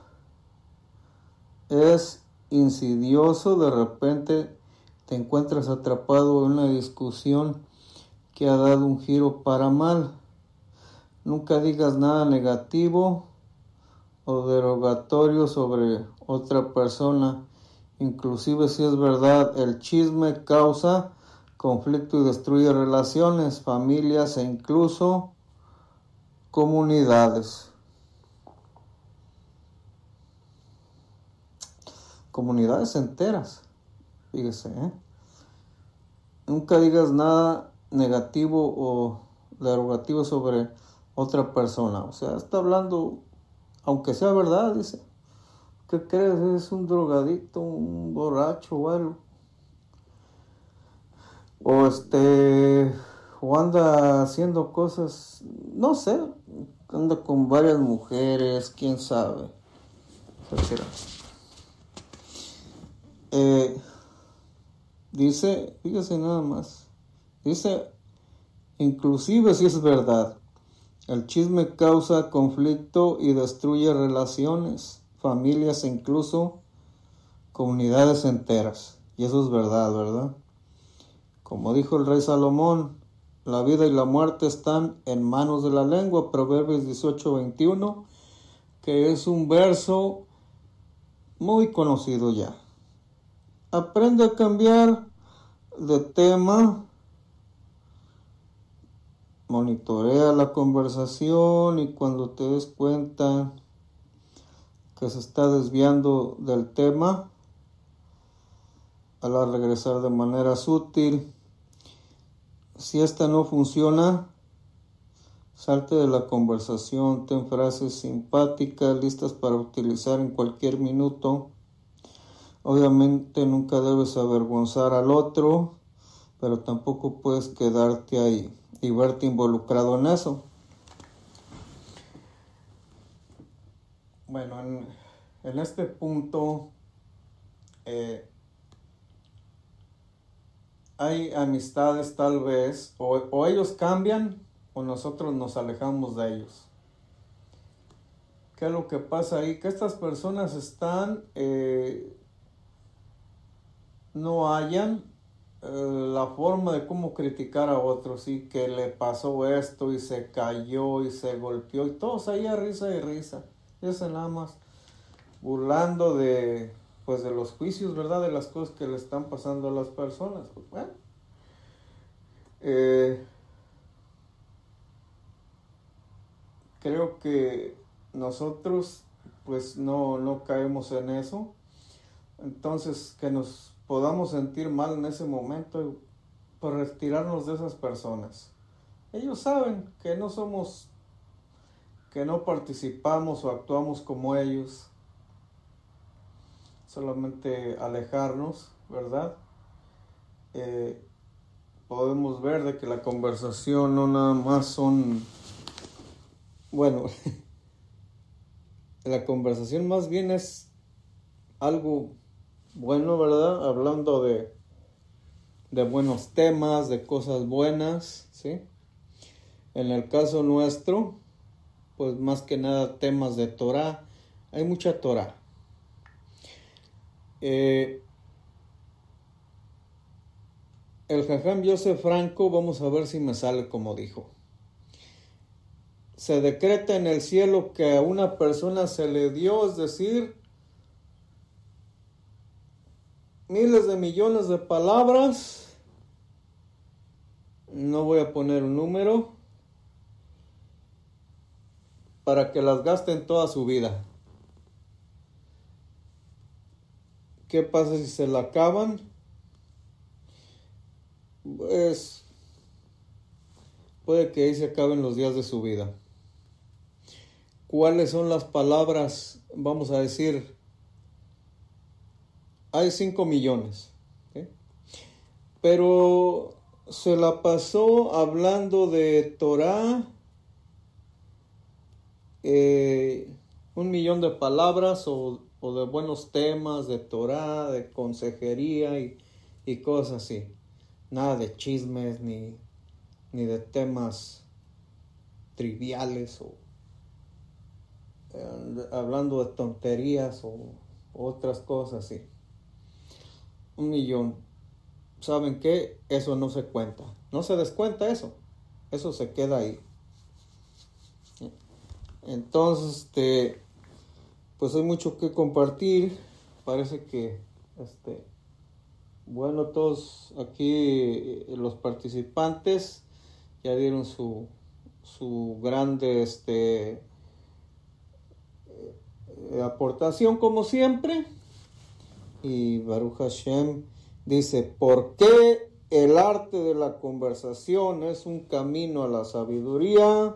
Es insidioso, de repente te encuentras atrapado en una discusión que ha dado un giro para mal. Nunca digas nada negativo o derogatorio sobre otra persona. Inclusive si es verdad, el chisme causa conflicto y destruye relaciones, familias e incluso comunidades. Comunidades enteras, fíjese, Nunca digas nada negativo o derogativo sobre otra persona. O sea, está hablando, aunque sea verdad, dice. ¿Qué crees? Es un drogadicto, un borracho o algo. O anda haciendo cosas, no sé, anda con varias mujeres, quién sabe, etcétera. Dice, fíjese nada más, dice, inclusive si es verdad, el chisme causa conflicto y destruye relaciones, familias e incluso comunidades enteras. Y eso es verdad, ¿verdad? Como dijo el rey Salomón, la vida y la muerte están en manos de la lengua, Proverbios 18:21, que es un verso muy conocido ya. Aprende a cambiar de tema, monitorea la conversación y cuando te des cuenta que se está desviando del tema, al regresar de manera sutil. Si esta no funciona, salte de la conversación, ten frases simpáticas listas para utilizar en cualquier minuto. Obviamente nunca debes avergonzar al otro, pero tampoco puedes quedarte ahí y verte involucrado en eso. Bueno, en este punto hay amistades tal vez, o ellos cambian o nosotros nos alejamos de ellos. ¿Qué es lo que pasa ahí? Que estas personas no hallan la forma de cómo criticar a otros, y que le pasó esto y se cayó y se golpeó y todos ahí a risa y risa. Ellos nada más burlando de los juicios, ¿verdad? De las cosas que le están pasando a las personas. Pues bueno, creo que nosotros pues no caemos en eso. Entonces, que nos podamos sentir mal en ese momento, por retirarnos de esas personas. Ellos saben que no participamos o actuamos como ellos. Solamente alejarnos, ¿verdad? Podemos ver de que la conversación no nada más son, bueno, la conversación más bien es algo bueno, ¿verdad? Hablando de buenos temas, de cosas buenas, ¿sí? En el caso nuestro, pues más que nada temas de Torah. Hay mucha Torah. 1 el Jajam Joseph Franco, vamos a ver si me sale como dijo. Se decreta en el cielo que a una persona se le dio, es decir, miles de millones de palabras. No voy a poner un número para que las gasten toda su vida. ¿Qué pasa si se la acaban? Pues puede que ahí se acaben los días de su vida. ¿Cuáles son las palabras? Vamos a decir, hay 5 millones, ¿sí? Pero se la pasó hablando de Torah, 1 millón de palabras o de buenos temas de Torah, de consejería y cosas así. Nada de chismes ni de temas triviales o hablando de tonterías o otras cosas así. 1 millón. ¿Saben qué? Eso no se cuenta. No se descuenta eso. Eso se queda ahí. Entonces, pues hay mucho que compartir. Parece que, bueno, todos aquí los participantes ya dieron su grande, aportación como siempre. Y Baruch Hashem dice, ¿por qué el arte de la conversación es un camino a la sabiduría?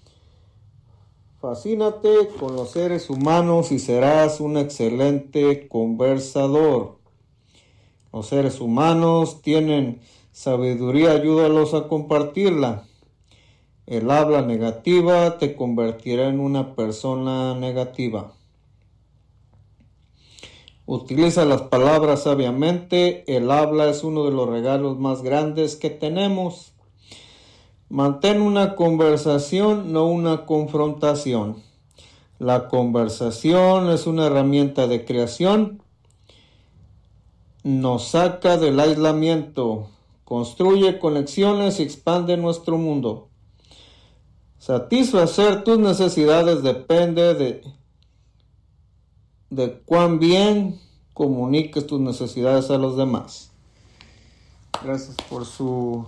Fascínate con los seres humanos y serás un excelente conversador. Los seres humanos tienen sabiduría, ayúdalos a compartirla. El habla negativa te convertirá en una persona negativa. Utiliza las palabras sabiamente. El habla es uno de los regalos más grandes que tenemos. Mantén una conversación, no una confrontación. La conversación es una herramienta de creación. Nos saca del aislamiento, construye conexiones y expande nuestro mundo. Satisfacer tus necesidades depende de cuán bien comuniques tus necesidades a los demás. Gracias por su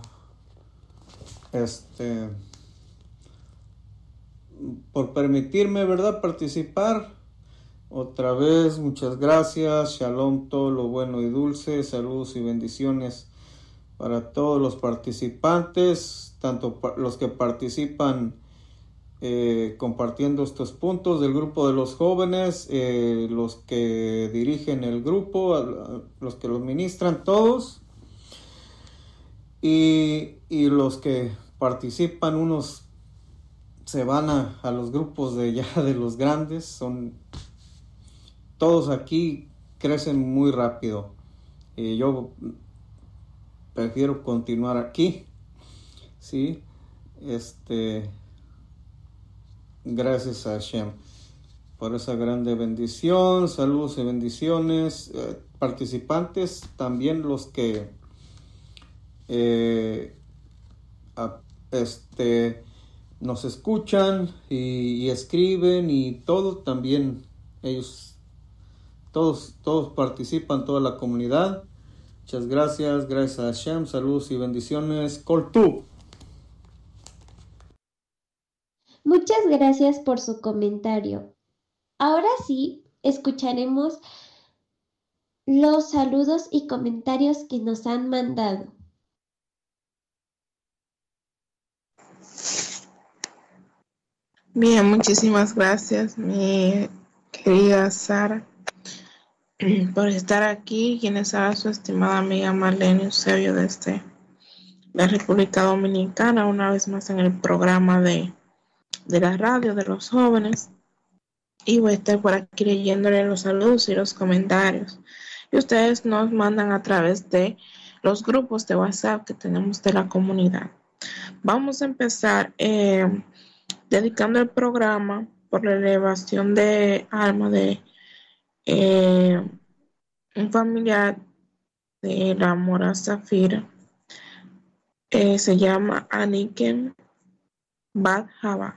por permitirme, ¿verdad?, participar. Otra vez, muchas gracias. Shalom, todo lo bueno y dulce. Saludos y bendiciones para todos los participantes, tanto los que participan compartiendo estos puntos del grupo de los jóvenes, los que dirigen el grupo, los que los ministran, todos, y los que participan. Unos se van a los grupos de los grandes. Son todos aquí, crecen muy rápido. Yo prefiero continuar aquí, sí. Gracias a Hashem por esa grande bendición. Saludos y bendiciones. Participantes, también los que nos escuchan y escriben y todo, también ellos, todos participan, toda la comunidad. Muchas gracias, gracias a Hashem. Saludos y bendiciones. Kol Tuv. Muchas gracias por su comentario. Ahora sí, escucharemos los saludos y comentarios que nos han mandado. Bien, muchísimas gracias, mi querida Sara, por estar aquí. Quienes habla su estimada amiga Marlene Eusebio desde la República Dominicana, una vez más en el programa de la radio de los jóvenes, y voy a estar por aquí leyéndole los saludos y los comentarios, y ustedes nos mandan a través de los grupos de WhatsApp que tenemos de la comunidad. Vamos a empezar dedicando el programa por la elevación de alma de un familiar de la Mora Zafira, se llama Aniken Bad Java,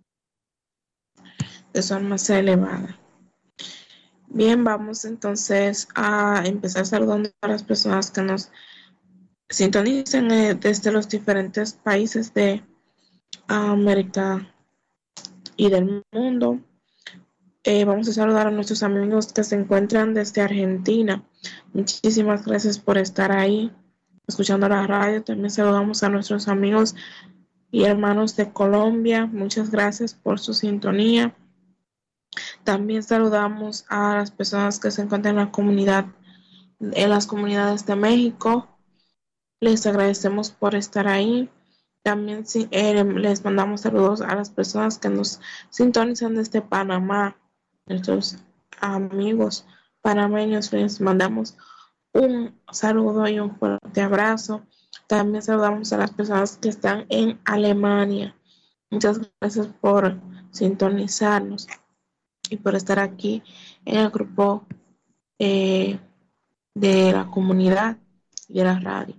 de su alma sea elevada. Bien, vamos entonces a empezar saludando a las personas que nos sintonicen desde los diferentes países de América y del mundo. Vamos a saludar a nuestros amigos que se encuentran desde Argentina. Muchísimas gracias por estar ahí, escuchando la radio. También saludamos a nuestros amigos y hermanos de Colombia. Muchas gracias por su sintonía. También saludamos a las personas que se encuentran en las comunidades de México. Les agradecemos por estar ahí. También les mandamos saludos a las personas que nos sintonizan desde Panamá. Nuestros amigos panameños, les mandamos un saludo y un fuerte abrazo. También saludamos a las personas que están en Alemania. Muchas gracias por sintonizarnos y por estar aquí en el grupo de la comunidad y de la radio.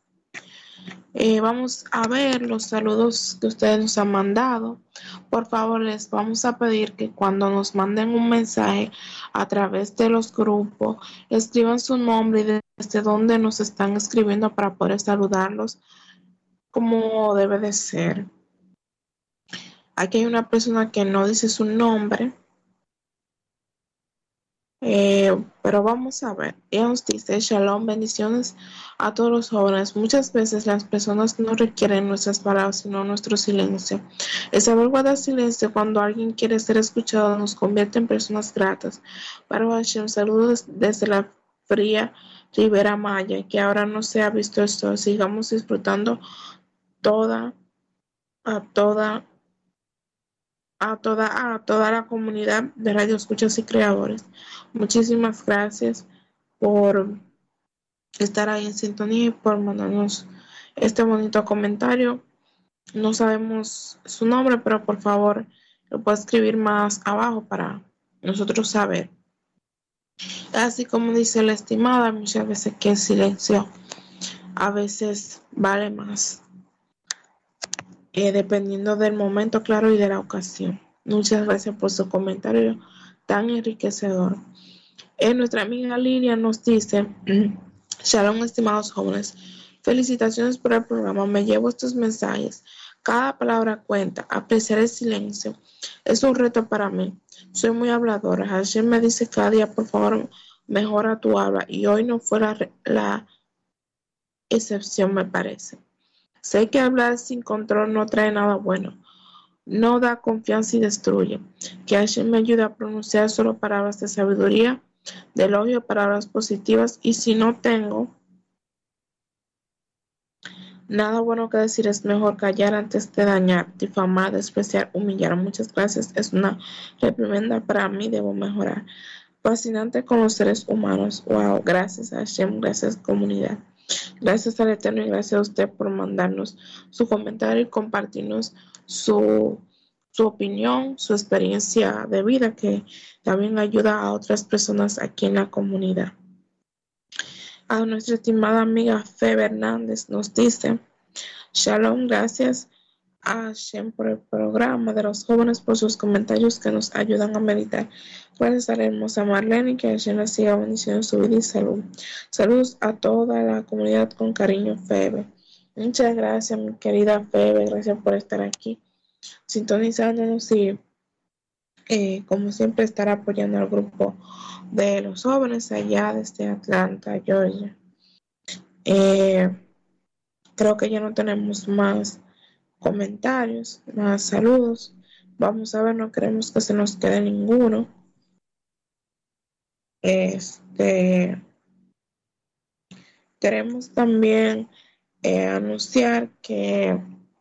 Vamos a ver los saludos que ustedes nos han mandado. Por favor, les vamos a pedir que cuando nos manden un mensaje a través de los grupos, escriban su nombre y desde dónde nos están escribiendo para poder saludarlos como debe de ser. Aquí hay una persona que no dice su nombre. Pero vamos a ver. Ella nos dice: Shalom, bendiciones a todos los jóvenes. Muchas veces las personas no requieren nuestras palabras, sino nuestro silencio. El saber guardar silencio cuando alguien quiere ser escuchado nos convierte en personas gratas. Para Hashem, saludos desde la fría Ribera Maya, que ahora no se ha visto el sol. Sigamos disfrutando a toda la comunidad de Radio Escuchas y Creadores. Muchísimas gracias por estar ahí en sintonía y por mandarnos este bonito comentario. No sabemos su nombre, pero por favor lo puede escribir más abajo para nosotros saber. Así como dice la estimada, muchas veces que el silencio a veces vale más. Dependiendo del momento, claro, y de la ocasión. Muchas gracias por su comentario tan enriquecedor. Nuestra amiga Lilia nos dice: Shalom, estimados jóvenes, felicitaciones por el programa. Me llevo estos mensajes. Cada palabra cuenta. Apreciar el silencio es un reto para mí. Soy muy habladora. Hashem me dice cada día: por favor, mejora tu habla. Y hoy no fue la excepción, me parece. Sé que hablar sin control no trae nada bueno, no da confianza y destruye. Que Hashem me ayude a pronunciar solo palabras de sabiduría, de elogio, palabras positivas, y si no tengo nada bueno que decir, es mejor callar antes de dañar, difamar, despreciar, humillar. Muchas gracias, es una reprimenda para mí, debo mejorar. Fascinante con los seres humanos. Wow, gracias a Hashem, gracias comunidad. Gracias al Eterno y gracias a usted por mandarnos su comentario y compartirnos su opinión, su experiencia de vida, que también ayuda a otras personas aquí en la comunidad. A nuestra estimada amiga Febe Hernández nos dice: Shalom, gracias a Hashem por el programa de los jóvenes, por sus comentarios que nos ayudan a meditar. Gracias a la hermosa Marlene, y que Hashem le siga bendiciendo su vida y salud. Saludos a toda la comunidad con cariño, Febe. Muchas gracias, mi querida Febe, gracias por estar aquí sintonizándonos y como siempre estar apoyando al grupo de los jóvenes allá desde Atlanta, Georgia. Creo que ya no tenemos más comentarios, más saludos. Vamos a ver, no queremos que se nos quede ninguno. Queremos también anunciar que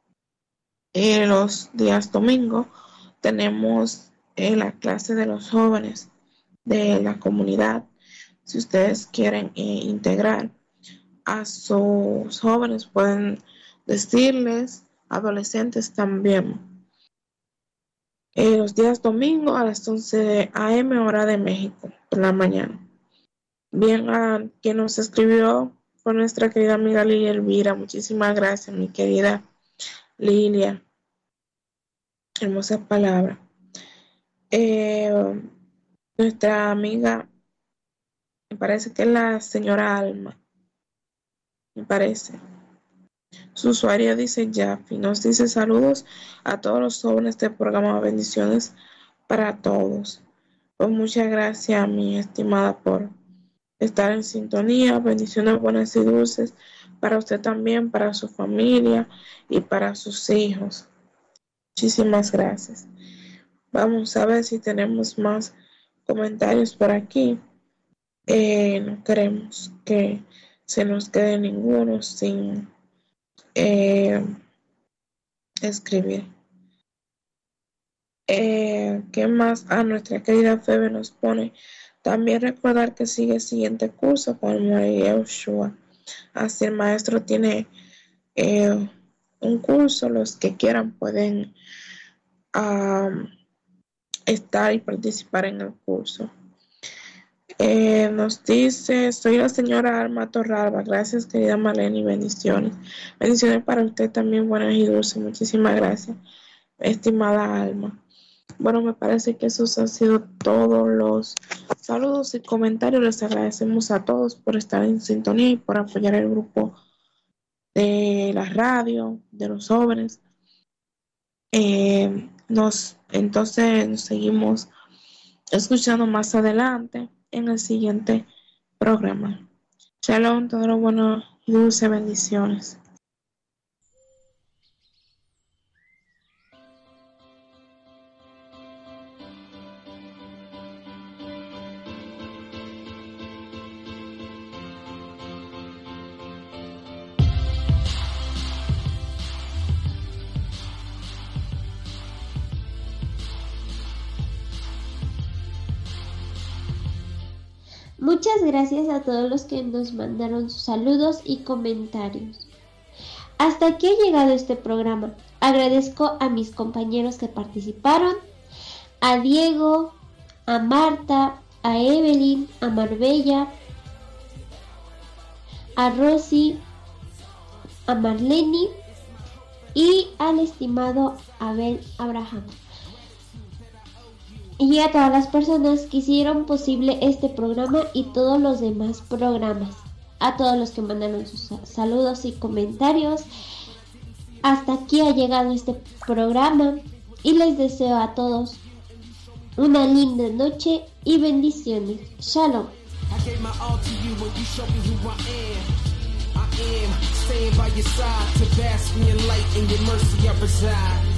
los días domingo tenemos la clase de los jóvenes de la comunidad. Si ustedes quieren integrar a sus jóvenes, pueden decirles, adolescentes también. Los días domingo a las 11 a.m. hora de México, por la mañana. Bien, a quien nos escribió por nuestra querida amiga Lilia Elvira. Muchísimas gracias, mi querida Lilia. Hermosa palabra. Nuestra amiga, me parece que es la señora Alma, me parece. Su usuario dice Jaffi, nos dice saludos a todos los jóvenes del programa, bendiciones para todos. Pues muchas gracias, mi estimada, por estar en sintonía. Bendiciones buenas y dulces para usted también, para su familia y para sus hijos. Muchísimas gracias. Vamos a ver si tenemos más comentarios por aquí. No queremos que se nos quede ninguno sin escribir. ¿Qué más? Nuestra querida Febe nos pone también recordar que sigue el siguiente curso con el María Ushua. Así el maestro tiene un curso, los que quieran pueden estar y participar en el curso. Nos dice, soy la señora Alma Torralba. Gracias, querida Marlene, y bendiciones. Bendiciones para usted también, buenas y dulces. Muchísimas gracias, estimada Alma. Bueno, me parece que esos han sido todos los saludos y comentarios. Les agradecemos a todos por estar en sintonía y por apoyar el grupo de la radio, de los jóvenes. Entonces nos seguimos escuchando más adelante en el siguiente programa. Shalom, todo lo bueno y dulces bendiciones. Muchas gracias a todos los que nos mandaron sus saludos y comentarios. Hasta aquí ha llegado este programa. Agradezco a mis compañeros que participaron, a Diego, a Marta, a Evelyn, a Marbella, a Rosy, a Marlene y al estimado Abel Abraham. Y a todas las personas que hicieron posible este programa y todos los demás programas. A todos los que mandaron sus saludos y comentarios. Hasta aquí ha llegado este programa y les deseo a todos una linda noche y bendiciones. Shalom. Staying by your side to bask me in light and your mercy I reside.